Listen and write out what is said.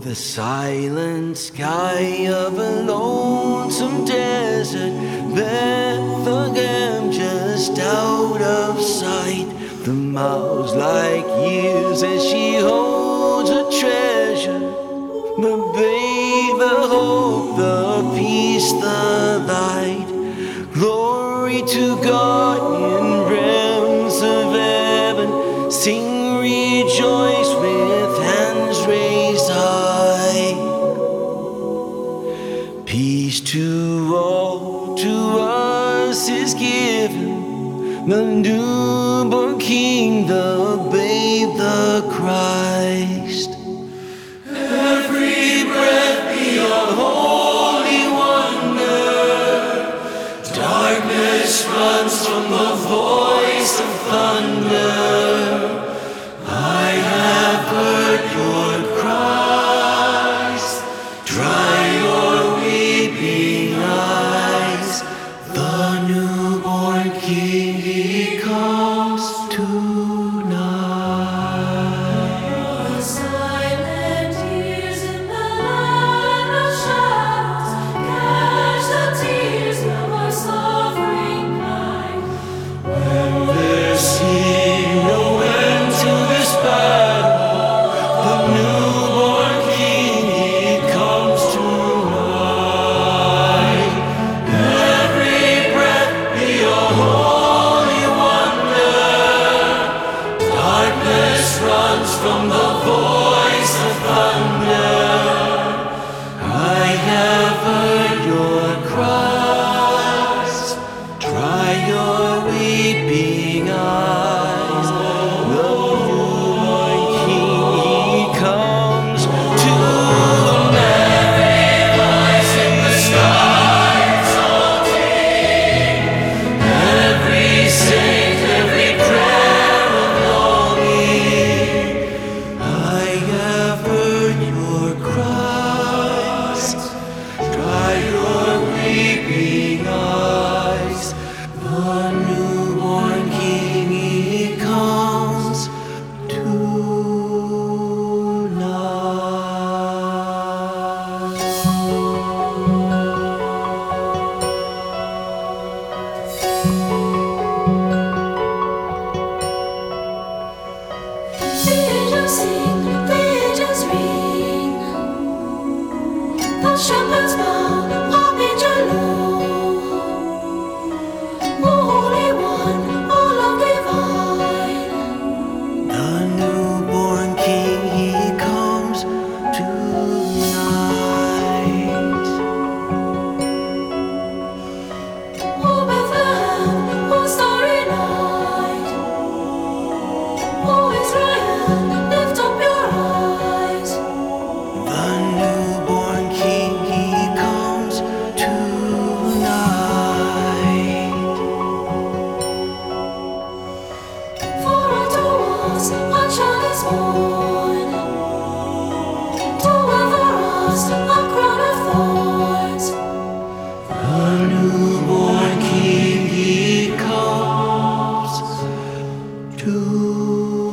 The silent sky of a lonesome desert, Bethlehem just out of sight. The miles like years as she holds a treasure, the babe, the hope, the peace, the light. Glory to God in realms of heaven, sing, rejoice with hands raised high. Peace to all, to us is given, the newborn King, the babe, the Christ. Every breath be a holy wonder, darkness runs from the voice of thunder. I have heard your cries, dry your weeping eyes. The newborn King, he comes tonight. The silent years in the land of shadows catch the tears of our suffering night. When there seems no end to this battle, the newborn King, he comes tonight. Every breath be a holy wonder, darkness runs from the voice of thunder. I have heard your cries, dry your weeping eyes. The newborn King, he comes tonight. Every voice in the sky exalting, every saint, every prayer of longing. I have heard your cries, dry your weeping eyes. The newborn King, he comes tonight. The angels sing, the angels ring, the shepherds bow, archangel low. O Holy One, O Love divine, The newborn King, he comes tonight. O Bethlehem, O starry night, O Israel, lift up your eyes. The newborn King, he comes tonight. For unto us a child is born, to for us a crown of thorns. The newborn King, he comes tonight.